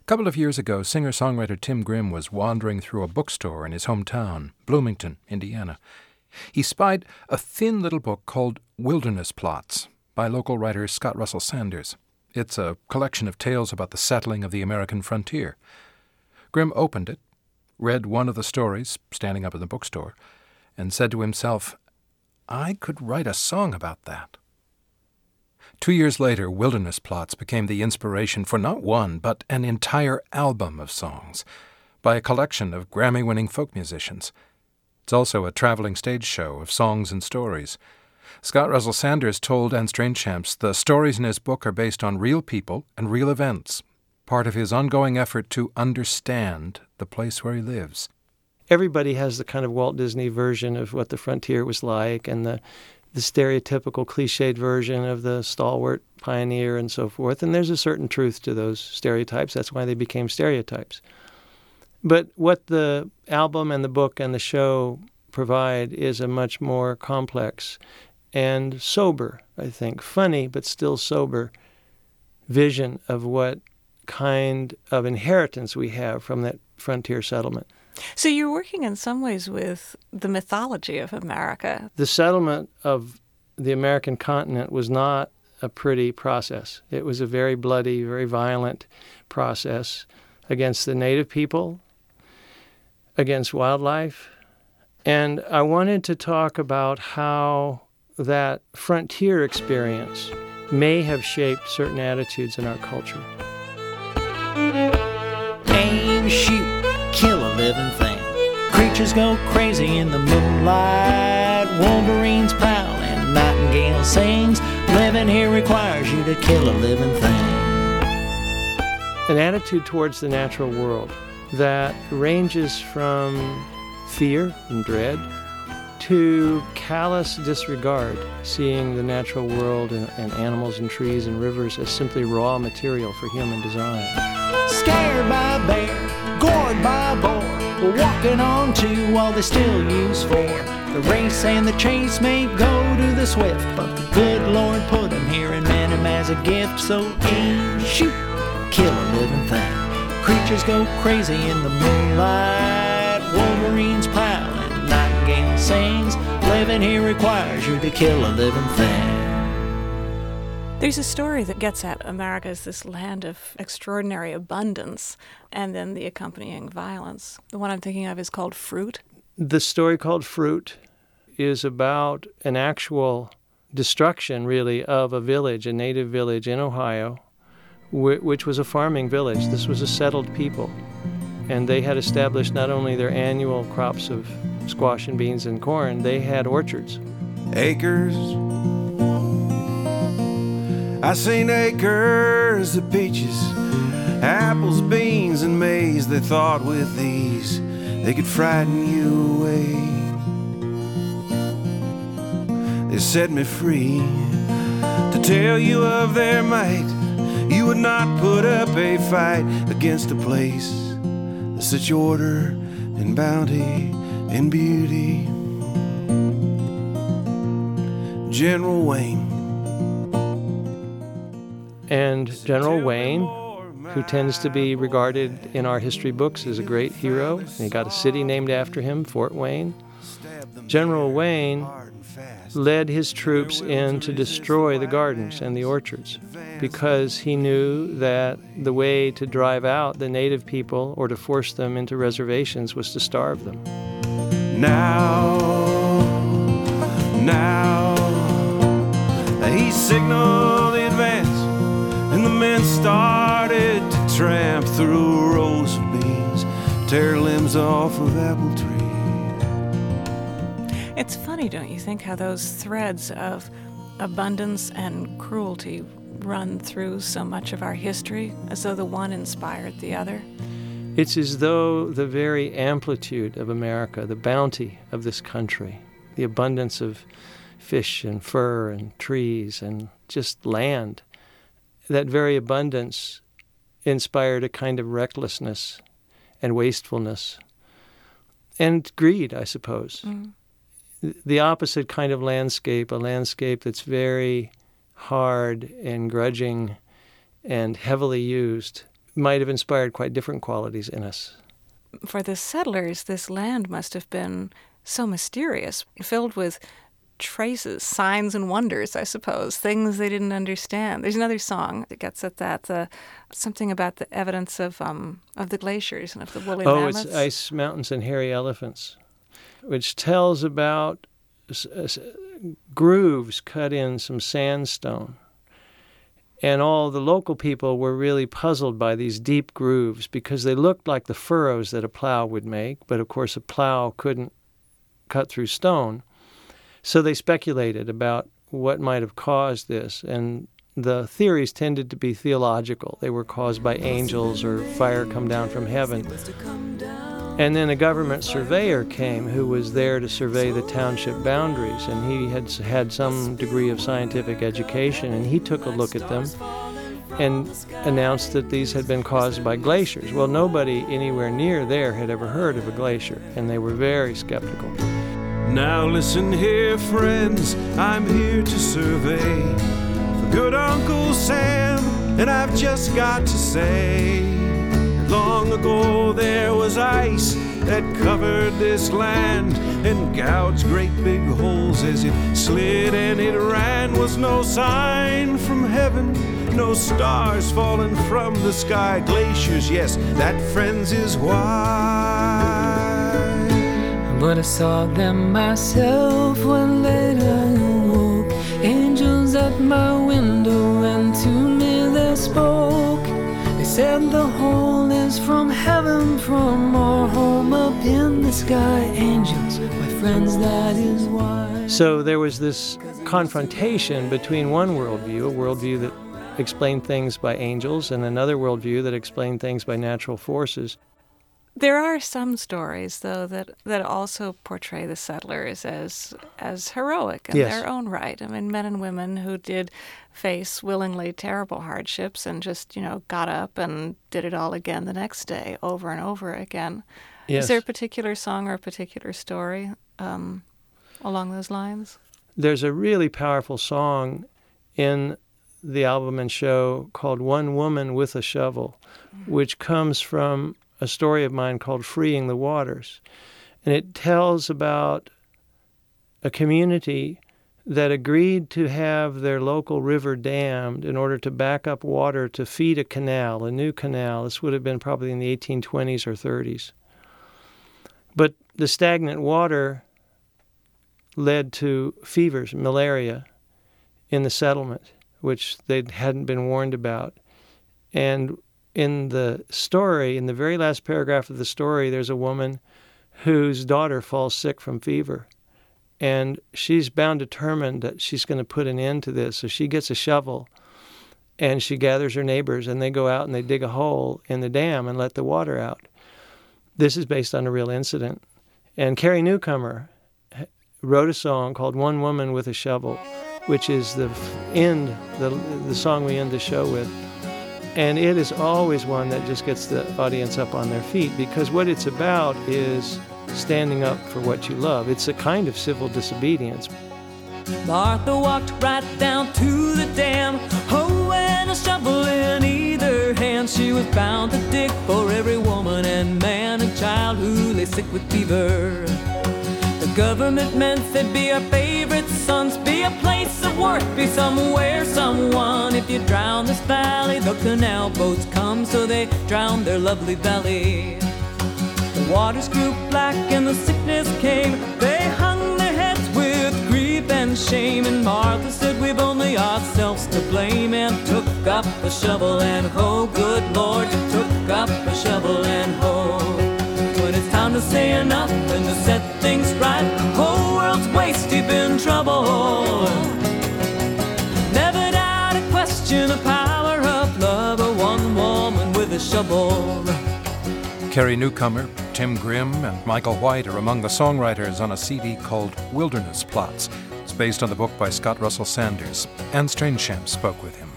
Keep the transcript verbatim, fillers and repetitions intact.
A couple of years ago, singer-songwriter Tim Grimm was wandering through a bookstore in his hometown, Bloomington, Indiana. He spied a thin little book called Wilderness Plots by local writer Scott Russell Sanders. It's a collection of tales about the settling of the American frontier. Grimm opened it, read one of the stories, standing up in the bookstore, and said to himself, I could write a song about that. Two years later, Wilderness Plots became the inspiration for not one, but an entire album of songs by a collection of Grammy-winning folk musicians. It's also a traveling stage show of songs and stories. Scott Russell Sanders told Anne Strainchamps the stories in his book are based on real people and real events, part of his ongoing effort to understand the place where he lives. Everybody has the kind of Walt Disney version of what the frontier was like, and the the stereotypical cliched version of the stalwart pioneer and so forth. And there's a certain truth to those stereotypes. That's why they became stereotypes. But what the album and the book and the show provide is a much more complex and sober, I think, funny but still sober vision of what kind of inheritance we have from that frontier settlement. So you're working in some ways with the mythology of America. The settlement of the American continent was not a pretty process. It was a very bloody, very violent process against the native people, against wildlife. And I wanted to talk about how that frontier experience may have shaped certain attitudes in our culture. Aim, shoot, kill a living thing. Creatures go crazy in the moonlight. Wolverines prowl and nightingale sings. Living here requires you to kill a living thing. An attitude towards the natural world that ranges from fear and dread to callous disregard, seeing the natural world and, and animals and trees and rivers as simply raw material for human design. Scared by a bear, gored by a boar, we're walking on to all they still use for. The race and the chase may go to the swift, but the good Lord put them here and meant them as a gift. So aim, shoot, kill a living thing. Creatures go crazy in the moonlight. Wolverines prowl and nightingale sings. Living here requires you to kill a living thing. There's a story that gets at America as this land of extraordinary abundance and then the accompanying violence. The one I'm thinking of is called Fruit. The story called Fruit is about an actual destruction, really, of a village, a native village in Ohio, wh- which was a farming village. This was a settled people. And they had established not only their annual crops of squash and beans and corn, they had orchards. Acres, I seen acres of peaches, apples, beans, and maize. They thought with these they could frighten you away. They set me free to tell you of their might. You would not put up a fight against a place that's such order and bounty and beauty. General Wayne. And General Wayne, who tends to be regarded in our history books as a great hero, and he got a city named after him, Fort Wayne. General Wayne led his troops in to destroy the gardens and the orchards because he knew that the way to drive out the native people or to force them into reservations was to starve them. Now, now, he signaled the advance, and the men started to tramp through rows of beans, tear limbs off of apple trees. It's funny, don't you think, how those threads of abundance and cruelty run through so much of our history, as though the one inspired the other? It's as though the very amplitude of America, the bounty of this country, the abundance of fish and fur and trees and just land, that very abundance inspired a kind of recklessness and wastefulness and greed, I suppose. Mm. The opposite kind of landscape, a landscape that's very hard and grudging and heavily used, might have inspired quite different qualities in us. For the settlers, this land must have been so mysterious, filled with traces, signs and wonders, I suppose, things they didn't understand. There's another song that gets at that, uh, something about the evidence of um, of the glaciers and of the woolly oh, mammoths. Oh, it's Ice Mountains and Hairy Elephants, which tells about uh, grooves cut in some sandstone. And all the local people were really puzzled by these deep grooves because they looked like the furrows that a plow would make, but of course a plow couldn't cut through stone. So they speculated about what might have caused this, and the theories tended to be theological. They were caused by angels or fire come down from heaven. And then a government surveyor came who was there to survey the township boundaries, and he had had some degree of scientific education, and he took a look at them and announced that these had been caused by glaciers. Well, nobody anywhere near there had ever heard of a glacier, and they were very skeptical. Now listen here, friends, I'm here to survey for good Uncle Sam, and I've just got to say, long ago there was ice that covered this land and gouged great big holes as it slid and it ran. Was no sign from heaven, no stars falling from the sky. Glaciers, yes, that, friends, is why. But I saw them myself when later I awoke. Angels at my window, and to me they spoke. They said the hole is from heaven, from our home up in the sky. Angels, my friends, that is why. So there was this confrontation between one worldview, a worldview that explained things by angels, and another worldview that explained things by natural forces. There are some stories, though, that, that also portray the settlers as as heroic in yes. their own right. I mean, men and women who did face willingly terrible hardships and just, you know, got up and did it all again the next day, over and over again. Yes. Is there a particular song or a particular story um, along those lines? There's a really powerful song in the album and show called One Woman with a Shovel, mm-hmm. which comes from a story of mine called Freeing the Waters. And it tells about a community that agreed to have their local river dammed in order to back up water to feed a canal, a new canal. This would have been probably in the eighteen twenties or thirties. But the stagnant water led to fevers, malaria, in the settlement, which they hadn't been warned about. And in the story, in the very last paragraph of the story, there's a woman whose daughter falls sick from fever. And she's bound determined that she's going to put an end to this. So she gets a shovel and she gathers her neighbors, and they go out and they dig a hole in the dam and let the water out. This is based on a real incident. And Carrie Newcomer wrote a song called One Woman with a Shovel, which is the end, the, the song we end the show with. And it is always one that just gets the audience up on their feet, because what it's about is standing up for what you love. It's a kind of civil disobedience. Martha walked right down to the dam, hoe and a shovel in either hand. She was bound to dig for every woman and man and child who lay sick with fever. The government meant they'd be our favorite sons, be a place of work, be somewhere, someone. If you drown this valley, the canal boats come, so they drowned their lovely valley. The waters grew black and the sickness came. They hung their heads with grief and shame. And Martha said, we've only ourselves to blame, and took up a shovel and hoe. Good Lord, took up a shovel and hoe. When it's time to say enough and to set things right, the whole world's waist deep in trouble. Never doubt a question of power of love, or one woman with a shovel. Carrie Newcomer, Tim Grimm, and Michael White are among the songwriters on a C D called Wilderness Plots. It's based on the book by Scott Russell Sanders. Anne Strainchamp spoke with him.